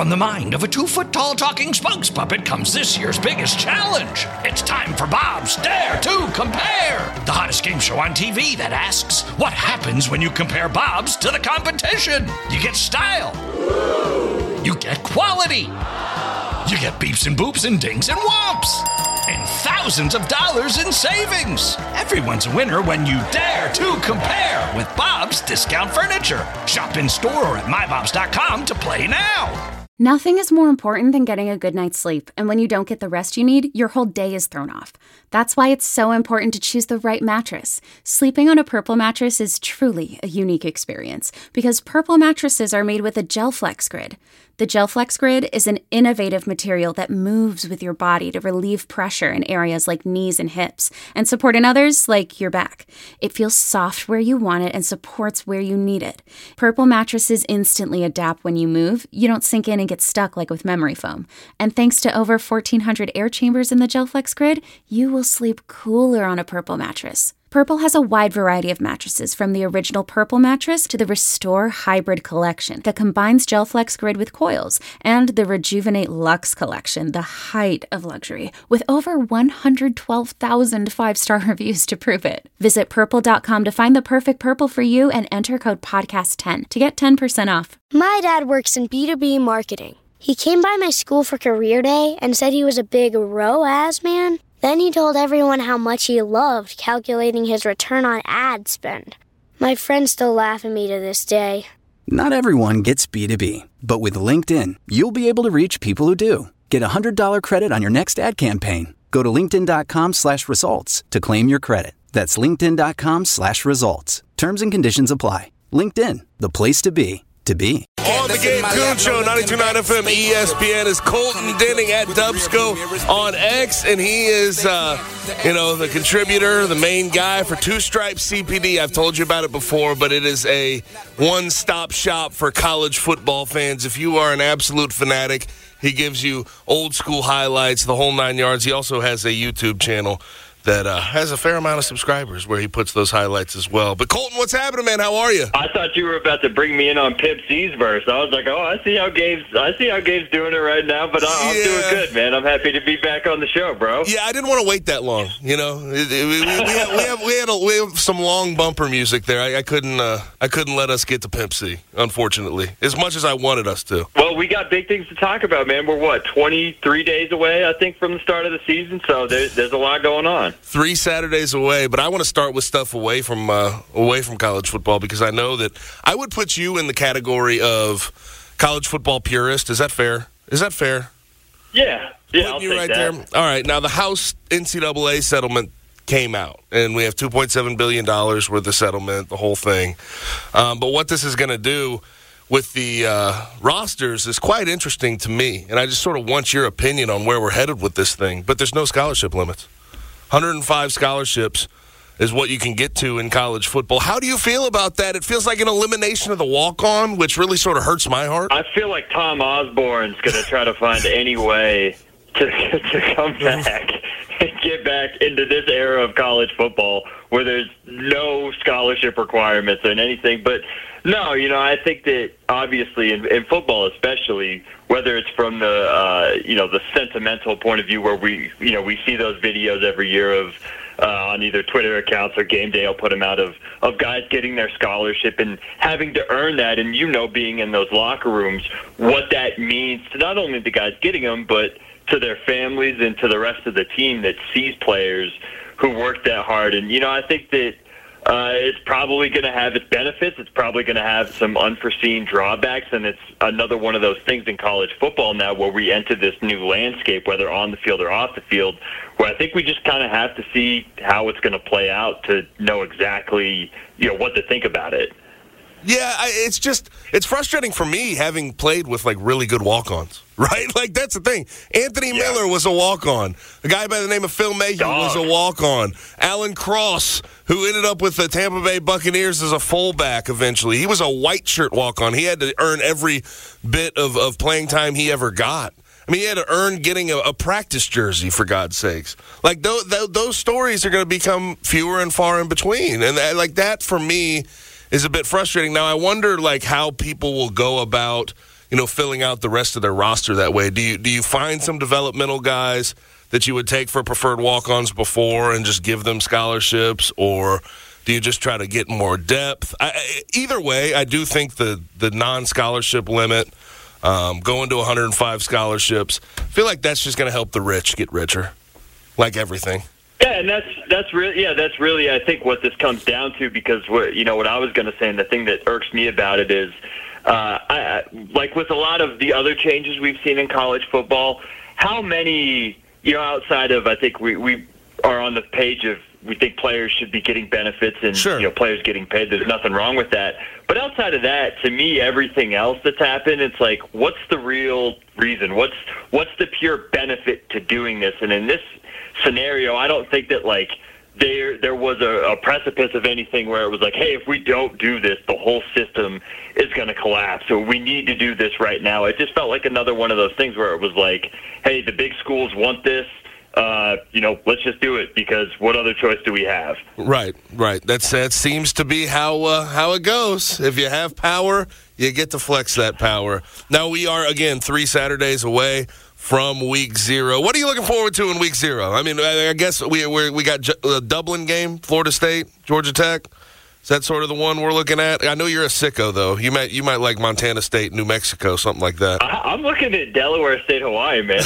from the mind of a 2-foot-tall talking spokes puppet comes this year's biggest challenge. It's time for Bob's Dare to Compare, the hottest game show on TV that asks, what happens when you compare Bob's to the competition? You get style. You get quality. You get beeps and boops and dings and whomps. And thousands of dollars in savings. Everyone's a winner when you dare to compare with Bob's Discount Furniture. Shop in store or at mybobs.com to play now. Nothing is more important than getting a good night's sleep, and when you don't get the rest you need, your whole day is thrown off. That's why it's so important to choose the right mattress. Sleeping on a Purple mattress is truly a unique experience, because Purple mattresses are made with a GelFlex Grid. The GelFlex Grid is an innovative material that moves with your body to relieve pressure in areas like knees and hips, and support in others like your back. It feels soft where you want it and supports where you need it. Purple mattresses instantly adapt when you move. You don't sink in and get stuck like with memory foam. And thanks to over 1,400 air chambers in the GelFlex Grid, you will sleep cooler on a Purple mattress. Purple has a wide variety of mattresses, from the original Purple mattress to the Restore Hybrid collection that combines GelFlex Grid with coils, and the Rejuvenate Luxe collection, the height of luxury, with over 112,000 5-star reviews to prove it. Visit purple.com to find the perfect Purple for you and enter code podcast10 to get 10% off. My dad works in B2B marketing. He came by my school for career day and said he was a big ROAS man. Then he told everyone how much he loved calculating his return on ad spend. My friends still laugh at me to this day. Not everyone gets B2B, but with LinkedIn, you'll be able to reach people who do. Get a $100 credit on your next ad campaign. Go to linkedin.com/results to claim your credit. That's linkedin.com/results. Terms and conditions apply. LinkedIn, the place to be. On the Gabe Kuhn Show, 92.9 FM ESPN, is Colton Denning at Dubsco on X, and he is, the contributor, the main guy for Two Stripes CPD. I've told you about it before, but it is a one-stop shop for college football fans. If you are an absolute fanatic, he gives you old school highlights, the whole 9 yards. He also has a YouTube channel that has a fair amount of subscribers where he puts those highlights as well. But Colton, what's happening, man? How are you? I thought you were about to bring me in on Pimp C's verse. I was like, I see how Gabe's doing it right now, but I'm doing good, man. I'm happy to be back on the show, bro. Yeah, I didn't want to wait that long. We have some long bumper music there. I couldn't let us get to Pimp C, unfortunately, as much as I wanted us to. Well, we got big things to talk about, man. We're 23 days away, I think, from the start of the season, so there's a lot going on. 3 Saturdays away, but I want to start with stuff away from college football, because I know that I would put you in the category of college football purist. Is that fair? Yeah, I'll take right that. There. All right, now the House NCAA settlement came out, and we have $2.7 billion worth of settlement, the whole thing. But what this is going to do with the rosters is quite interesting to me, and I just sort of want your opinion on where we're headed with this thing. But there's no scholarship limits. 105 scholarships is what you can get to in college football. How do you feel about that? It feels like an elimination of the walk-on, which really sort of hurts my heart. I feel like Tom Osborne's going to try to find any way to come back and get back into this era of college football where there's no scholarship requirements and anything. But no, I think that obviously in football especially, whether it's from the sentimental point of view where we see those videos every year of on either Twitter accounts or Game Day will put them out of guys getting their scholarship and having to earn that, and being in those locker rooms, what that means to not only the guys getting them, but to their families and to the rest of the team that sees players who work that hard. And, I think that it's probably going to have its benefits. It's probably going to have some unforeseen drawbacks, and it's another one of those things in college football now where we enter this new landscape, whether on the field or off the field, where I think we just kind of have to see how it's going to play out to know exactly, what to think about it. Yeah, it's frustrating for me having played with, really good walk-ons, right? That's the thing. Anthony Miller was a walk-on. A guy by the name of Phil Mayhew was a walk-on. Alan Cross, who ended up with the Tampa Bay Buccaneers as a fullback eventually, he was a white shirt walk-on. He had to earn every bit of playing time he ever got. I mean, he had to earn getting a practice jersey, for God's sakes. Those stories are going to become fewer and far in between. And that, for me, is a bit frustrating. Now, I wonder, how people will go about filling out the rest of their roster that way. Do you find some developmental guys that you would take for preferred walk-ons before and just give them scholarships, or do you just try to get more depth? Either way, I do think the non-scholarship limit, going to 105 scholarships, I feel like that's just going to help the rich get richer, like everything. Yeah, and that's really I think what this comes down to, because what I was going to say, and the thing that irks me about it is, like with a lot of the other changes we've seen in college football, how many, outside of, I think we are on the page of, we think players should be getting benefits and sure, players getting paid. There's nothing wrong with that. But outside of that, to me, everything else that's happened, it's like, what's the real reason? What's the pure benefit to doing this? And in this scenario, I don't think that there was a precipice of anything where it was like, hey, if we don't do this, the whole system is going to collapse. So we need to do this right now. It just felt like another one of those things where it was like, hey, the big schools want this. Let's just do it, because what other choice do we have? Right. That seems to be how it goes. If you have power, you get to flex that power. Now we are, again, 3 Saturdays away from week 0. What are you looking forward to in week 0? I mean, I guess we got a Dublin game, Florida State, Georgia Tech. Is that sort of the one we're looking at? I know you're a sicko, though. You might like Montana State, New Mexico, something like that. I'm looking at Delaware State, Hawaii, man.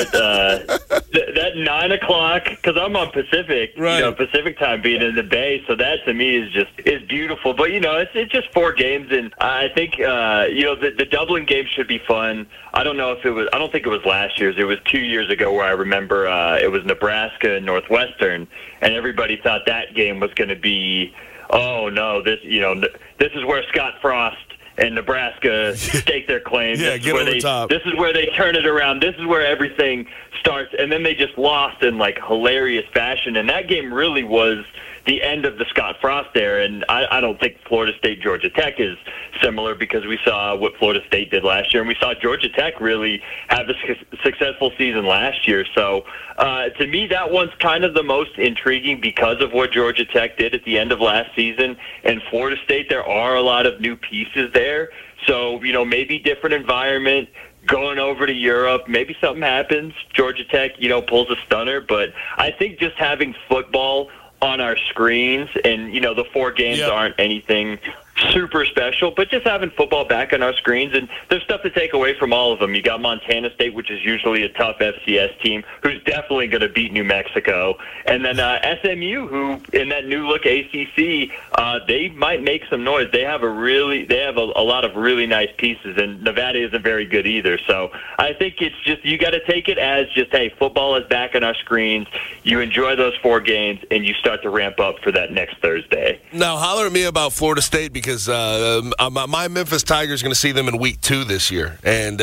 That 9 o'clock, because I'm on Pacific, right. Pacific time, being in the Bay. So that to me is beautiful. But it's just 4 games, and I think the Dublin game should be fun. I don't think it was last year's. It was 2 years ago where I remember it was Nebraska and Northwestern, and everybody thought that game was going to be, oh no, this is where Scott Frost and Nebraska stake their claim. Yeah, get over the top. This is where they turn it around. This is where everything starts. And then they just lost in hilarious fashion. And that game really was the end of the Scott Frost era. And I don't think Florida State, Georgia Tech is similar, because we saw what Florida State did last year, and we saw Georgia Tech really have a successful season last year. So to me, that one's kind of the most intriguing because of what Georgia Tech did at the end of last season. And Florida State, there are a lot of new pieces there. So, maybe different environment, going over to Europe, maybe something happens. Georgia Tech, pulls a stunner. But I think just having football on our screens, and the 4 games aren't anything super special, but just having football back on our screens, and there's stuff to take away from all of them. You got Montana State, which is usually a tough FCS team, who's definitely going to beat New Mexico, and then SMU, who in that new look ACC, they might make some noise. They have a lot of really nice pieces, and Nevada isn't very good either. So I think it's just, you got to take it as just, hey, football is back on our screens. You enjoy those 4 games, and you start to ramp up for that next Thursday. Now, holler at me about Florida State, because my Memphis Tigers are going to see them in week 2 this year, and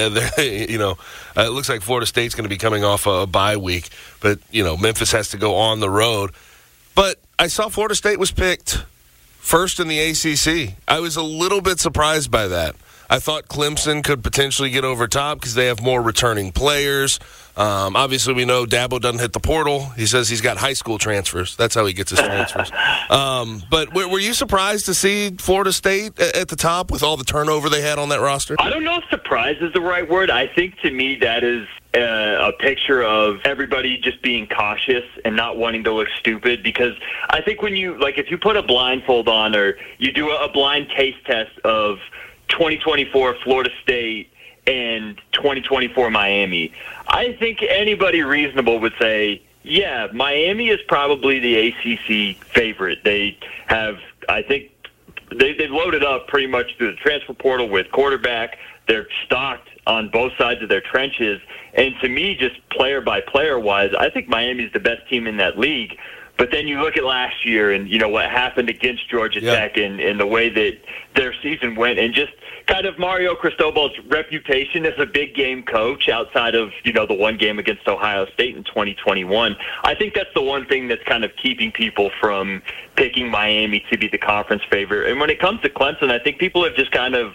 it looks like Florida State's going to be coming off a bye week, but Memphis has to go on the road. But I saw Florida State was picked first in the ACC. I was a little bit surprised by that. I thought Clemson could potentially get over top because they have more returning players. Obviously, we know Dabo doesn't hit the portal. He says he's got high school transfers. That's how he gets his transfers. But were you surprised to see Florida State at the top with all the turnover they had on that roster? I don't know if surprise is the right word. I think to me that is a picture of everybody just being cautious and not wanting to look stupid, because I think when you, if you put a blindfold on, or you do a blind taste test of 2024 Florida State and 2024 Miami, I think anybody reasonable would say, yeah, Miami is probably the ACC favorite. They have, I think, they've loaded up pretty much through the transfer portal with quarterback. They're stocked on both sides of their trenches. And to me, just player by player wise, I think Miami's the best team in that league. But then you look at last year and, what happened against Georgia Tech and the way that their season went, and just kind of Mario Cristobal's reputation as a big game coach outside of, the one game against Ohio State in 2021. I think that's the one thing that's kind of keeping people from picking Miami to be the conference favorite. And when it comes to Clemson, I think people have just kind of,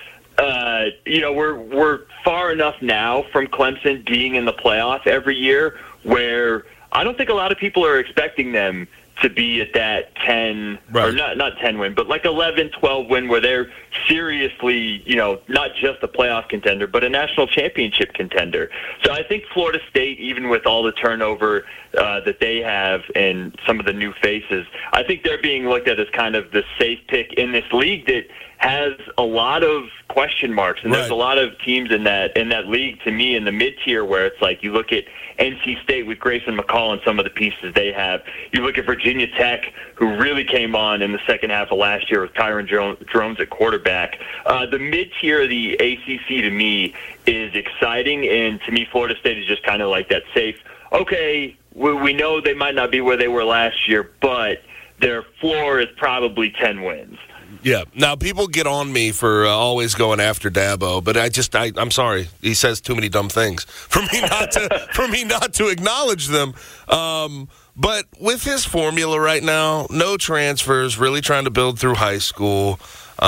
we're far enough now from Clemson being in the playoff every year where I don't think a lot of people are expecting them to be at that 10, right. or not 10 win, but like 11, 12 win where they're seriously, not just a playoff contender, but a national championship contender. So I think Florida State, even with all the turnover that they have and some of the new faces, I think they're being looked at as kind of the safe pick in this league that has a lot of question marks, and there's a lot of teams in that league, to me, in the mid-tier, where it's like you look at NC State with Grayson McCall and some of the pieces they have. You look at Virginia Tech, who really came on in the second half of last year with Kyron Drones at quarterback. The mid-tier of the ACC, to me, is exciting, and to me, Florida State is just kind of like that safe, okay, we know they might not be where they were last year, but their floor is probably 10 wins. Yeah. Now, people get on me for always going after Dabo, but I'm sorry. He says too many dumb things for me not to acknowledge them. But with his formula right now, no transfers, really trying to build through high school.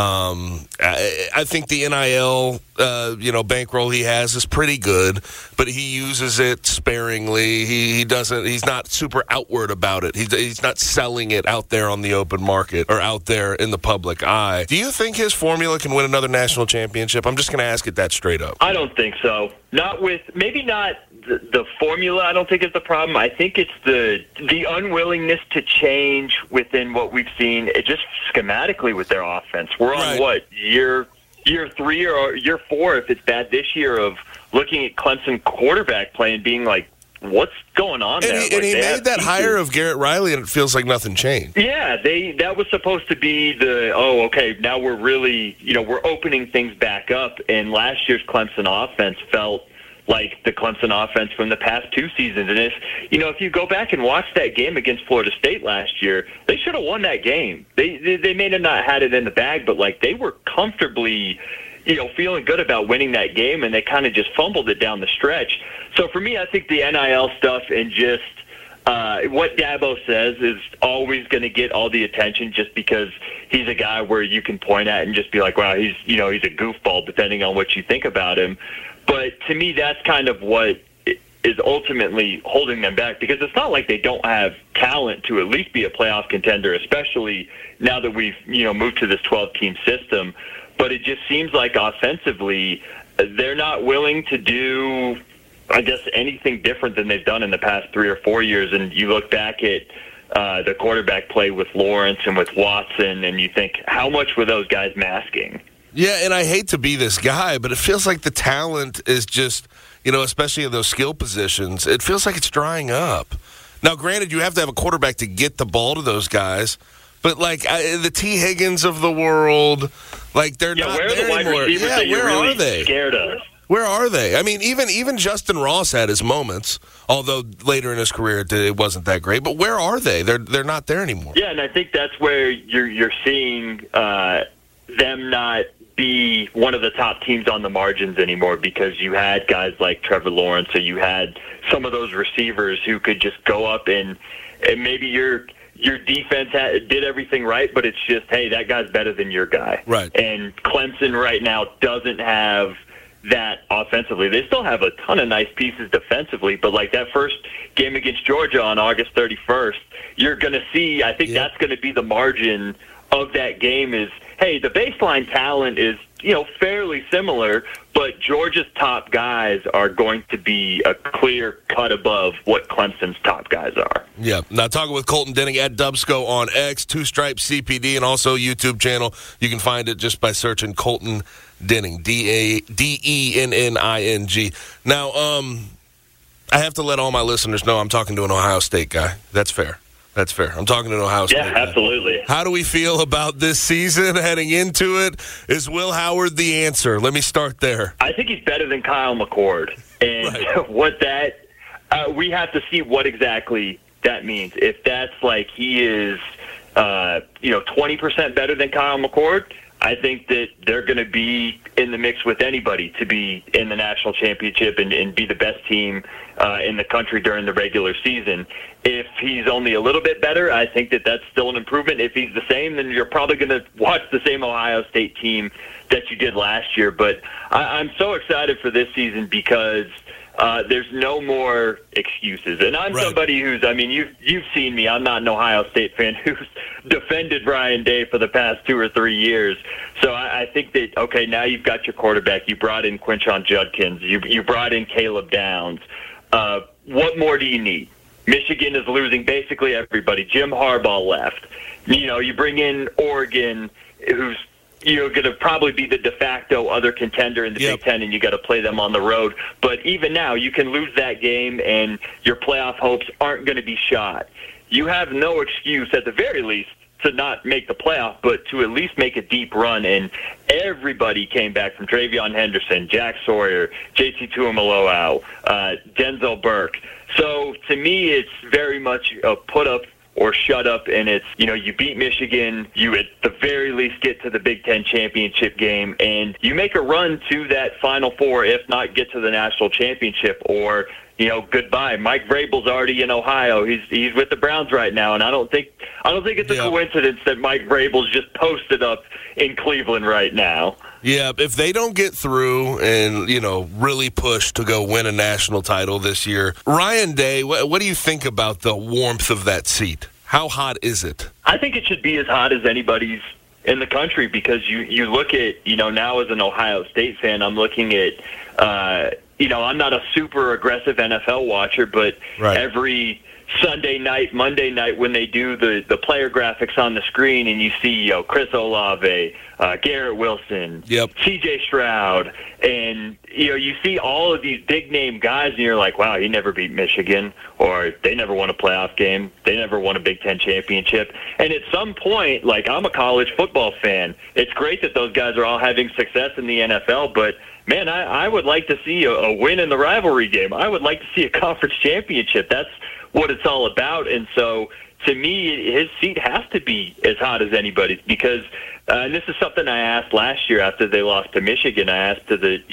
I think the NIL, bankroll he has is pretty good, but he uses it sparingly. He's not super outward about it. He's not selling it out there on the open market or out there in the public eye. Do you think his formula can win another national championship? I'm just going to ask it that straight up. I don't think so. Maybe not the formula, I don't think is the problem. I think it's the unwillingness to change within what we've seen, just schematically with their offense. We're on year 3 or year 4, if it's bad this year, of looking at Clemson quarterback play and being like, what's going on there? And he made that hire of Garrett Riley, and it feels like nothing changed. Yeah, that was supposed to be now we're really, we're opening things back up. And last year's Clemson offense felt like the Clemson offense from the past 2 seasons. And if you go back and watch that game against Florida State last year, they should have won that game. They may have not had it in the bag, but they were comfortably, feeling good about winning that game, and they kind of just fumbled it down the stretch. So for me, I think the NIL stuff and just what Dabo says is always going to get all the attention, just because he's a guy where you can point at and just be like, wow, he's a goofball, depending on what you think about him. But to me, that's kind of what is ultimately holding them back, because it's not like they don't have talent to at least be a playoff contender, especially now that we've moved to this 12-team system. But it just seems like offensively, they're not willing to do, I guess, anything different than they've done in the past 3 or 4 years. And you look back at the quarterback play with Lawrence and with Watson, and you think, how much were those guys masking? Yeah, and I hate to be this guy, but it feels like the talent is just, especially in those skill positions, it feels like it's drying up. Now, granted, you have to have a quarterback to get the ball to those guys, but the T. Higgins of the world, they're not there anymore. Where are the wide receivers that you're really scared of? Where are they? I mean, even Justin Ross had his moments, although later in his career it wasn't that great. But where are they? They're not there anymore. Yeah, and I think that's where you're seeing them not be one of the top teams on the margins anymore, because you had guys like Trevor Lawrence, or you had some of those receivers who could just go up and maybe your defense did everything right, but it's just, hey, that guy's better than your guy. Right. And Clemson right now doesn't have that offensively. They still have a ton of nice pieces defensively, but that first game against Georgia on August 31st, you're going to see, I think that's going to be the margin of that game is, hey, the baseline talent is, fairly similar, but Georgia's top guys are going to be a clear cut above what Clemson's top guys are. Yeah. Now, talking with Colton Denning at Dubsco on X, Two Stripes CPD, and also YouTube channel. You can find it just by searching Colton Denning, Denning. Now, I have to let all my listeners know I'm talking to an Ohio State guy. That's fair. I'm talking to an Ohio State. Yeah, absolutely. How do we feel about this season heading into it? Is Will Howard the answer? Let me start there. I think he's better than Kyle McCord. And we have to see what exactly that means. If that's he is, 20% better than Kyle McCord, I think that they're going to be in the mix with anybody to be in the national championship and be the best team in the country during the regular season. If he's only a little bit better, I think that that's still an improvement. If he's the same, then you're probably going to watch the same Ohio State team that you did last year. But I'm so excited for this season because there's no more excuses. And I'm somebody who's, I mean, you've seen me. I'm not an Ohio State fan who's defended Ryan Day for the past 2 or 3 years. So I think that, okay, now you've got your quarterback. You brought in Quinshon Judkins. You brought in Caleb Downs. What more do you need? Michigan is losing basically everybody. Jim Harbaugh left. You bring in Oregon, who's going to probably be the de facto other contender in the Big Ten, and you got to play them on the road. But even now, you can lose that game, and your playoff hopes aren't going to be shot. You have no excuse, at the very least, to not make the playoff, but to at least make a deep run. And everybody came back from Travion Henderson, Jack Sawyer, J.T. Tuimoloau, Denzel Burke. So to me, it's very much a put up or shut up, and it's, you beat Michigan, you at the very least get to the Big Ten championship game, and you make a run to that Final Four, if not get to the national championship, or, goodbye. Mike Vrabel's already in Ohio. He's with the Browns right now, and I don't think it's a coincidence that Mike Vrabel's just posted up in Cleveland right now. Yeah, if they don't get through and, really push to go win a national title this year, Ryan Day, what do you think about the warmth of that seat? How hot is it? I think it should be as hot as anybody's in the country, because you look at, now as an Ohio State fan, I'm looking at, I'm not a super aggressive NFL watcher, but every Sunday night, Monday night, when they do the player graphics on the screen, and you see Chris Olave, Garrett Wilson, C.J. Stroud, and you see all of these big name guys, and you're like, wow, he never beat Michigan, or they never won a playoff game, they never won a Big Ten championship. And at some point, like, I'm a college football fan. It's great that those guys are all having success in the NFL, but man, I would like to see a win in the rivalry game. I would like to see a conference championship. That's what it's all about. And so, to me, his seat has to be as hot as anybody's, because and this is something I asked last year after they lost to Michigan. I asked to the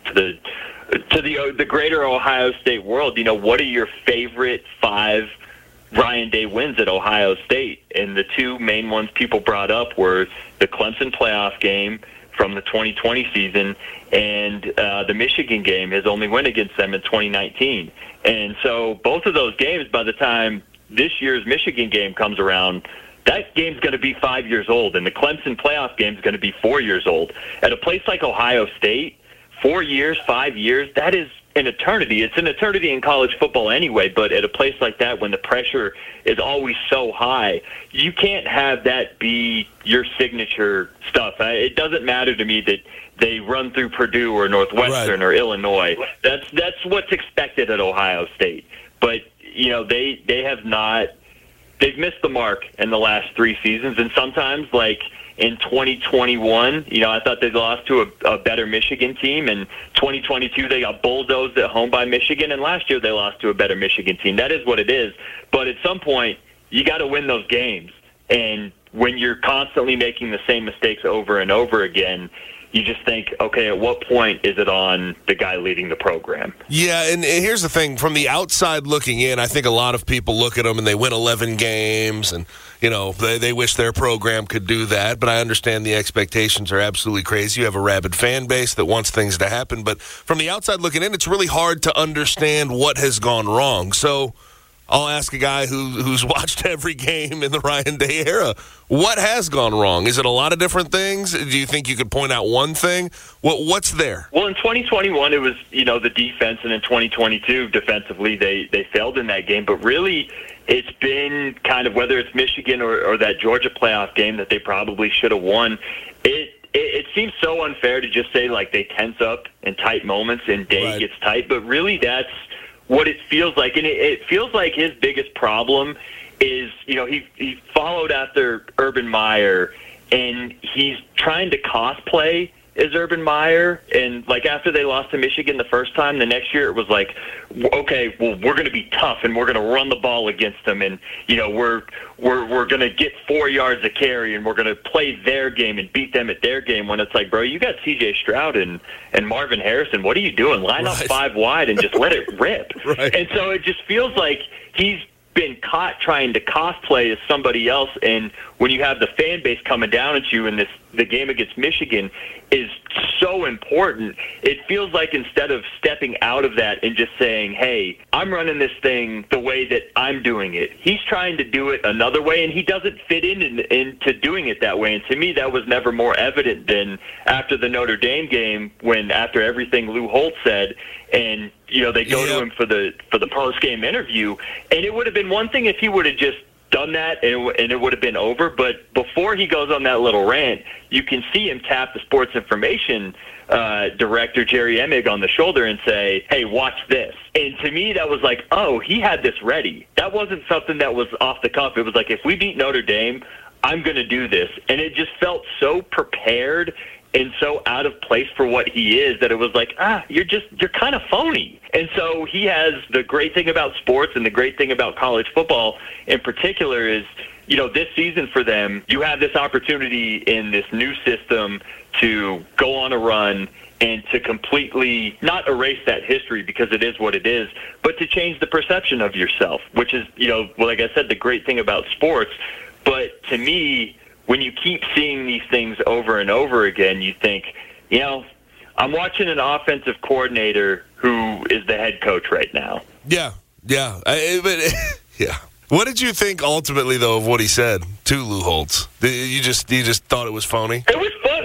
greater Ohio State world, what are your favorite 5 Ryan Day wins at Ohio State? And the 2 main ones people brought up were the Clemson playoff game from the 2020 season and the Michigan game, his only win against them in 2019. And so both of those games, by the time this year's Michigan game comes around, that game's going to be 5 years old, and the Clemson playoff game is going to be 4 years old. At a place like Ohio State, 4 years, 5 years, that is an eternity. It's an eternity in college football anyway, but at a place like that, when the pressure is always so high, you can't have that be your signature stuff. It doesn't matter to me that they run through Purdue or Northwestern or Illinois. That's what's expected at Ohio State. But, they have not – they've missed the mark in the last 3 seasons, and sometimes, like – in 2021, I thought they lost to a better Michigan team. In 2022, they got bulldozed at home by Michigan. And last year, they lost to a better Michigan team. That is what it is. But at some point, you got to win those games. And when you're constantly making the same mistakes over and over again, you just think, okay, at what point is it on the guy leading the program? Yeah, and here's the thing. From the outside looking in, I think a lot of people look at them and they win 11 games and, they wish their program could do that. But I understand the expectations are absolutely crazy. You have a rabid fan base that wants things to happen. But from the outside looking in, it's really hard to understand what has gone wrong. So I'll ask a guy who's watched every game in the Ryan Day era. What has gone wrong? Is it a lot of different things? Do you think you could point out one thing? What's there? Well, in 2021, it was, the defense, and in 2022, defensively, they failed in that game. But really, it's been kind of, whether it's Michigan or that Georgia playoff game that they probably should have won, it seems so unfair to just say, like, they tense up in tight moments and Day gets tight. But really, that's what it feels like. And it feels like his biggest problem is, he followed after Urban Meyer, and he's trying to cosplay as Urban Meyer. And, like, after they lost to Michigan the first time, the next year it was like, okay, well, we're going to be tough, and we're going to run the ball against them, and, we're going to get 4 yards a carry, and we're going to play their game and beat them at their game, when it's like, bro, you got C.J. Stroud and Marvin Harrison. What are you doing? Line up 5 wide and just let it rip. And so it just feels like he's been caught trying to cosplay as somebody else, and when you have the fan base coming down at you in the game against Michigan, is so important. It feels like instead of stepping out of that and just saying, hey, I'm running this thing the way that I'm doing it, he's trying to do it another way, and he doesn't fit into doing it that way. And to me, that was never more evident than after the Notre Dame game, when after everything Lou Holtz said, and they go to him for the post-game interview, and it would have been one thing if he would have just done that and it would have been over. But before he goes on that little rant, you can see him tap the sports information director, Jerry Emig, on the shoulder and say, hey, watch this. And to me, that was like, oh, he had this ready. That wasn't something that was off the cuff. It was like, if we beat Notre Dame, I'm going to do this. And it just felt so prepared and so out of place for what he is that it was like, you're kind of phony. And so he has the great thing about sports, and the great thing about college football in particular is, this season for them, you have this opportunity in this new system to go on a run and to completely not erase that history, because it is what it is, but to change the perception of yourself, which is, like I said, the great thing about sports. But to me, when you keep seeing these things over and over again, you think, I'm watching an offensive coordinator who is the head coach right now. Yeah. What did you think ultimately, though, of what he said to Lou Holtz? You just thought it was phony? It was funny.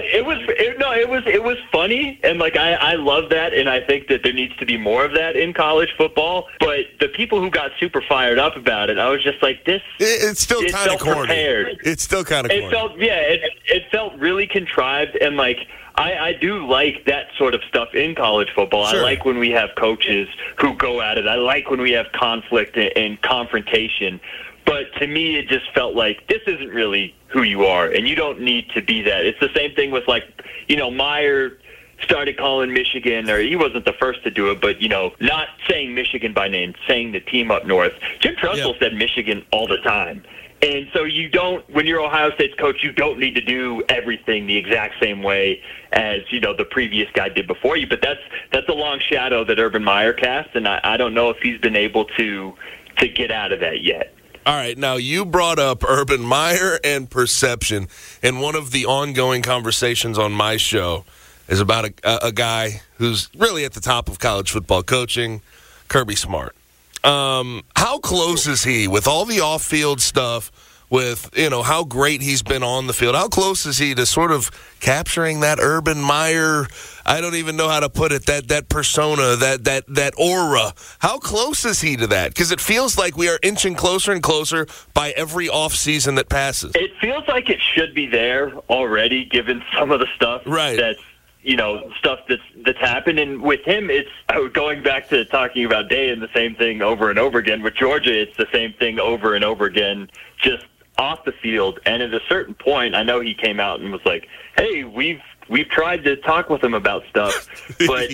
It was funny, and I love that, and I think that there needs to be more of that in college football. But the people who got super fired up about it, I was just like, this. It's still kind of corny. Prepared. It's still kind of corny. It felt really contrived, and I do like that sort of stuff in college football. Sure. I like when we have coaches who go at it. I like when we have conflict and confrontation. But to me, it just felt like this isn't really who you are, and you don't need to be that. It's the same thing with, Meyer started calling Michigan, or he wasn't the first to do it, but, not saying Michigan by name, saying the team up north. Jim Tressel said Michigan all the time. And so when you're Ohio State's coach, you don't need to do everything the exact same way as, the previous guy did before you. But that's a long shadow that Urban Meyer cast, and I don't know if he's been able to get out of that yet. All right, now you brought up Urban Meyer and perception, and one of the ongoing conversations on my show is about a guy who's really at the top of college football coaching, Kirby Smart. How close is he with all the off-field stuff, with, how great he's been on the field? How close is he to sort of capturing that Urban Meyer, I don't even know how to put it, that persona, that aura? How close is he to that? Because it feels like we are inching closer and closer by every offseason that passes. It feels like it should be there already, given some of the stuff that's stuff that's happened. And with him, it's going back to talking about Day and the same thing over and over again. With Georgia, it's the same thing over and over again, just off the field. And at a certain point, I know he came out and was like, hey, we've tried to talk with him about stuff. But,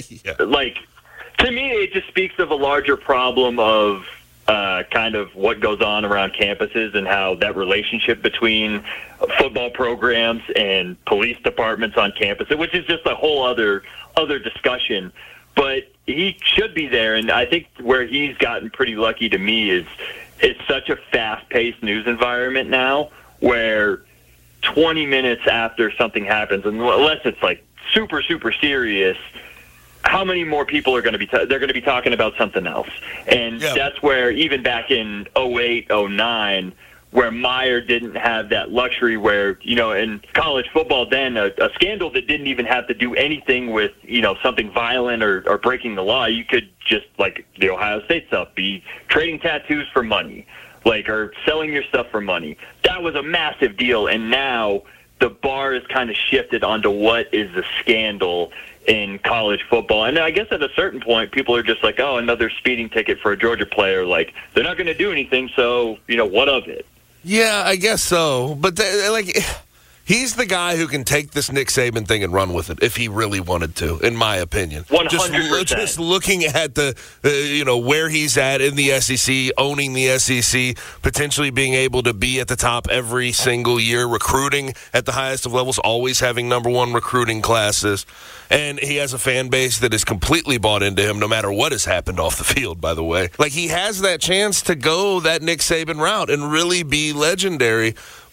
to me, it just speaks of a larger problem of kind of what goes on around campuses and how that relationship between football programs and police departments on campus, which is just a whole other discussion. But he should be there, and I think where he's gotten pretty lucky to me is it's such a fast-paced news environment now where 20 minutes after something happens, unless it's super, super serious, how many more people are going to be they're going to be talking about something else? And that's where, even back in 08, 09, where Meyer didn't have that luxury where, in college football then, a scandal that didn't even have to do anything with, something violent or breaking the law. You could just, like the Ohio State stuff, be trading tattoos for money, or selling your stuff for money. That was a massive deal, and now the bar is kind of shifted onto what is a scandal in college football. And I guess at a certain point, people are just like, oh, another speeding ticket for a Georgia player. They're not going to do anything, so, what of it? Yeah, I guess so. But, he's the guy who can take this Nick Saban thing and run with it if he really wanted to, in my opinion. 100%. Just looking at the, where he's at in the SEC, owning the SEC, potentially being able to be at the top every single year, recruiting at the highest of levels, always having number one recruiting classes. And he has a fan base that is completely bought into him no matter what has happened off the field, by the way. He has that chance to go that Nick Saban route and really be legendary.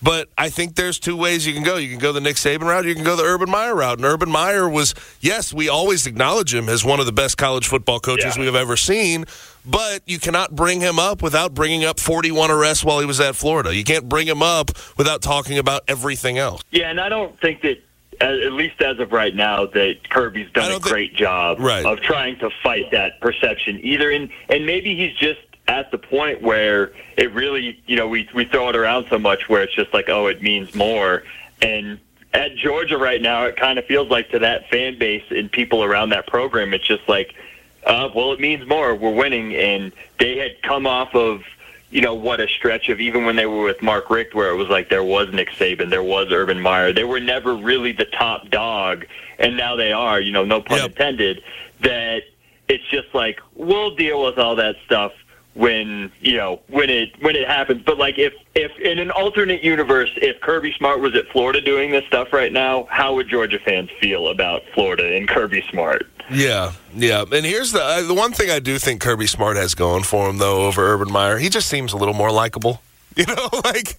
But I think there's two ways you can go. You can go the Nick Saban route, you can go the Urban Meyer route. And Urban Meyer was, yes, we always acknowledge him as one of the best college football coaches we have ever seen, but you cannot bring him up without bringing up 41 arrests while he was at Florida. You can't bring him up without talking about everything else. Yeah, and I don't think that, at least as of right now, that Kirby's done a great job of trying to fight that perception either. And maybe he's just at the point where it really, we throw it around so much where it's just like, oh, it means more. And at Georgia right now, it kind of feels like to that fan base and people around that program, it's just like, well, it means more. We're winning. And they had come off of, what a stretch of even when they were with Mark Richt, where it was like there was Nick Saban, there was Urban Meyer. They were never really the top dog, and now they are, no pun intended, that it's just like, we'll deal with all that stuff when it happens. But like if in an alternate universe, if Kirby Smart was at Florida doing this stuff right now, how would Georgia fans feel about Florida and Kirby Smart? Yeah. And here's the one thing I do think Kirby Smart has going for him, though, over Urban Meyer. He just seems a little more likable. Like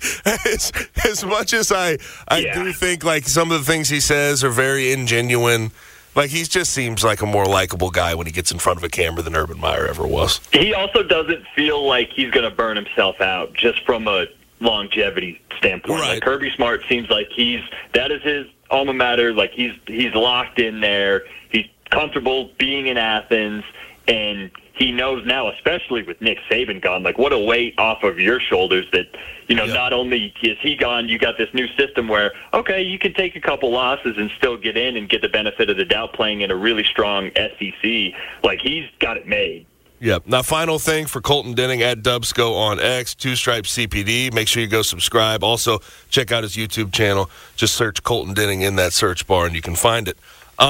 as much as I do think like some of the things he says are very ingenuine. Like, he just seems like a more likable guy when he gets in front of a camera than Urban Meyer ever was. He also doesn't feel like he's going to burn himself out just from a longevity standpoint. Right. Like, Kirby Smart seems like that is his alma mater. Like, he's locked in there. He's comfortable being in Athens, and he knows now, especially with Nick Saban gone, like what a weight off of your shoulders that, not only is he gone, you got this new system where, okay, you can take a couple losses and still get in and get the benefit of the doubt playing in a really strong SEC. Like, he's got it made. Yep. Now, final thing for Colton Denning at Dubsco on X, Two Stripe CPD. Make sure you go subscribe. Also, check out his YouTube channel. Just search Colton Denning in that search bar and you can find it.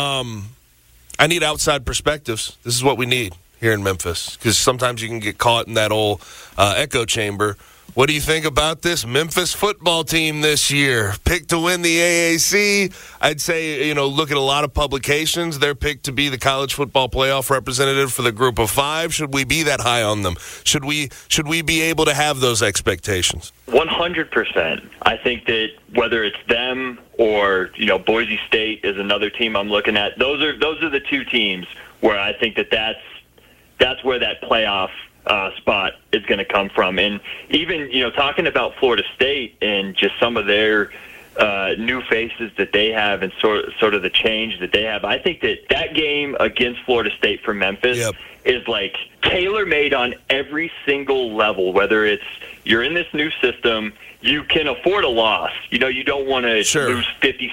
I need outside perspectives. This is what we need here in Memphis, because sometimes you can get caught in that old echo chamber. What do you think about this Memphis football team this year? Picked to win the AAC. I'd say, look at a lot of publications. They're picked to be the college football playoff representative for the group of five. Should we be that high on them? Should we be able to have those expectations? 100%. I think that whether it's them or, Boise State is another team I'm looking at. Those are the two teams where I think that's where that playoff spot is going to come from. And even, talking about Florida State and just some of their new faces that they have and sort of the change that they have, I think that game against Florida State for Memphis is like tailor-made on every single level, whether it's you're in this new system, you can afford a loss. You don't want to lose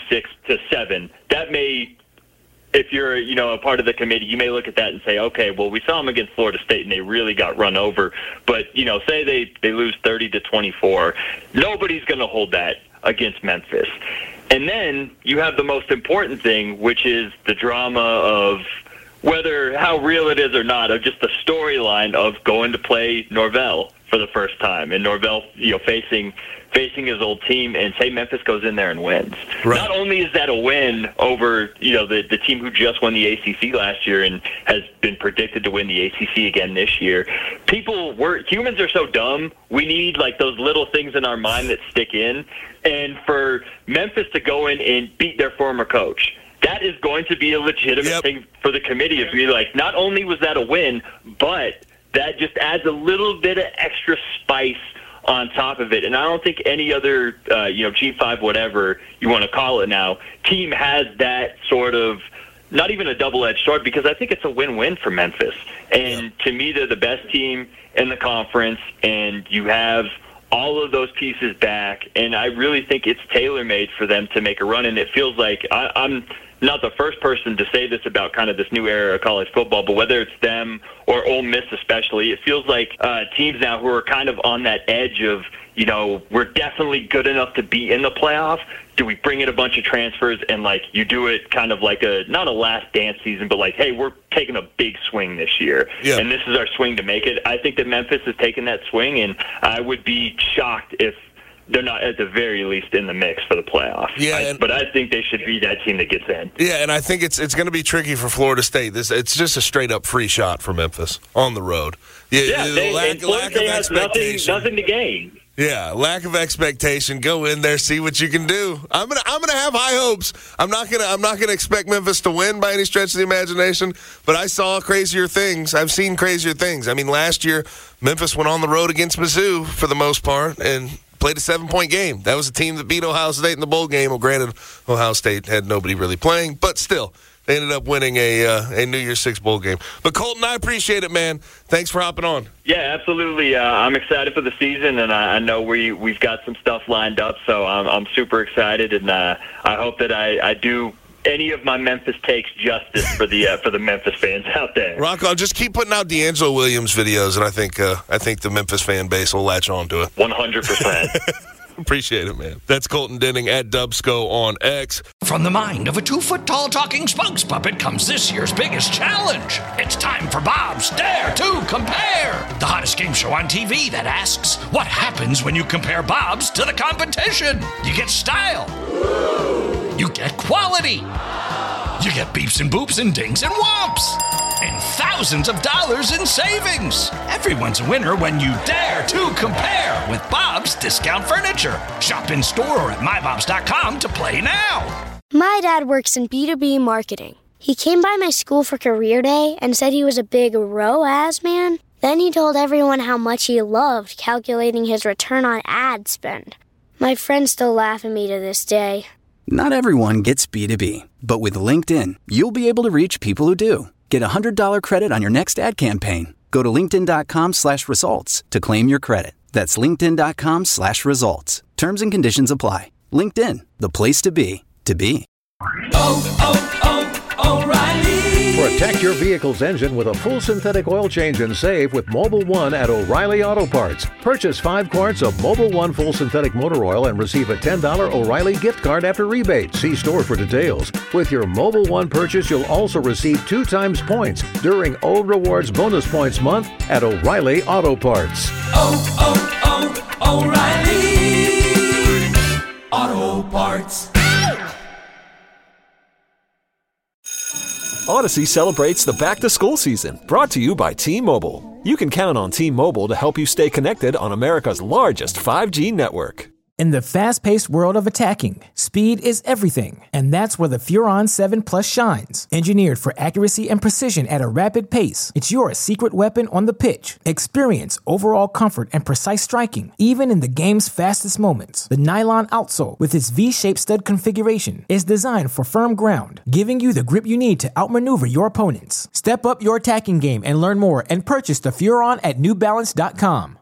56-7. That may... If you're, a part of the committee, you may look at that and say, okay, well, we saw them against Florida State and they really got run over. But, say they lose 30-24. Nobody's going to hold that against Memphis. And then you have the most important thing, which is the drama of how real it is or not, of just the storyline of going to play Norvell for the first time. And Norvell, facing his old team, and say Memphis goes in there and wins. Right. Not only is that a win over, the team who just won the ACC last year and has been predicted to win the ACC again this year. Humans are so dumb. We need like those little things in our mind that stick in. And for Memphis to go in and beat their former coach, that is going to be a legitimate thing for the committee to be like, not only was that a win, but that just adds a little bit of extra spice on top of it. And I don't think any other, G5, whatever you want to call it now, team has that sort of, not even a double-edged sword, because I think it's a win-win for Memphis. And to me, they're the best team in the conference, and you have all of those pieces back. And I really think it's tailor-made for them to make a run. And it feels like I'm not the first person to say this about kind of this new era of college football, but whether it's them or Ole Miss especially, it feels like teams now who are kind of on that edge of, we're definitely good enough to be in the playoff. Do we bring in a bunch of transfers and, you do it kind of like not a last dance season, but like, hey, we're taking a big swing this year, and this is our swing to make it. I think that Memphis has taken that swing, and I would be shocked if they're not at the very least in the mix for the playoffs. Yeah, but I think they should be that team that gets in. Yeah, and I think it's going to be tricky for Florida State. It's just a straight-up free shot for Memphis on the road. Lack of expectation. Nothing to gain. Yeah, lack of expectation. Go in there, see what you can do. I'm gonna have high hopes. I'm not gonna expect Memphis to win by any stretch of the imagination. But I saw crazier things. I've seen crazier things. I mean, last year Memphis went on the road against Mizzou for the most part and played a 7-point game. That was a team that beat Ohio State in the bowl game. Well, granted, Ohio State had nobody really playing, but still. They ended up winning a New Year's Six bowl game. But, Colton, I appreciate it, man. Thanks for hopping on. Yeah, absolutely. I'm excited for the season, and I know we've got some stuff lined up, so I'm super excited, and I hope that I do any of my Memphis takes justice for the Memphis fans out there. Rock on. Just keep putting out D'Angelo Williams videos, and I think the Memphis fan base will latch on to it. 100%. Appreciate it, man. That's Colton Denning at Dubsco on X. From the mind of a 2-foot-tall talking spokes puppet comes this year's biggest challenge. It's time for Bob's Dare to Compare, the hottest game show on TV that asks, what happens when you compare Bob's to the competition? You get style. You get quality. You get beeps and boops and dings and whomps. And thousands of dollars in savings. Everyone's a winner when you dare to compare with Bob's Discount Furniture. Shop in store or at mybobs.com to play now. My dad works in B2B marketing. He came by my school for career day and said he was a big ROAS man. Then he told everyone how much he loved calculating his return on ad spend. My friends still laugh at me to this day. Not everyone gets B2B, but with LinkedIn, you'll be able to reach people who do. Get a $100 credit on your next ad campaign. Go to linkedin.com/results to claim your credit. That's linkedin.com/results. Terms and conditions apply. LinkedIn, the place to be, to be. O'Reilly. Protect your vehicle's engine with a full synthetic oil change and save with Mobil 1 at O'Reilly Auto Parts. Purchase 5 quarts of Mobil 1 full synthetic motor oil and receive a $10 O'Reilly gift card after rebate. See store for details. With your Mobil 1 purchase, you'll also receive 2 times points during O Rewards Bonus Points Month at O'Reilly Auto Parts. O'Reilly Auto Parts. Odyssey celebrates the back-to-school season, brought to you by T-Mobile. You can count on T-Mobile to help you stay connected on America's largest 5G network. In the fast-paced world of attacking, speed is everything, and that's where the Furon 7 Plus shines. Engineered for accuracy and precision at a rapid pace, it's your secret weapon on the pitch. Experience overall comfort and precise striking, even in the game's fastest moments. The nylon outsole, with its V-shaped stud configuration, is designed for firm ground, giving you the grip you need to outmaneuver your opponents. Step up your attacking game and learn more and purchase the Furon at NewBalance.com.